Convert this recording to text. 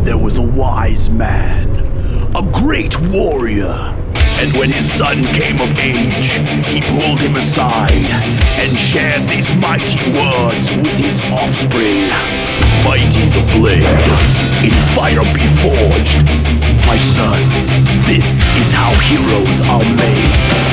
there was a wise man, a great warrior. And when his son came of age, he pulled him aside and shared these mighty words with his offspring. Mighty the blade, in fire be forged. My son, this is how heroes are made.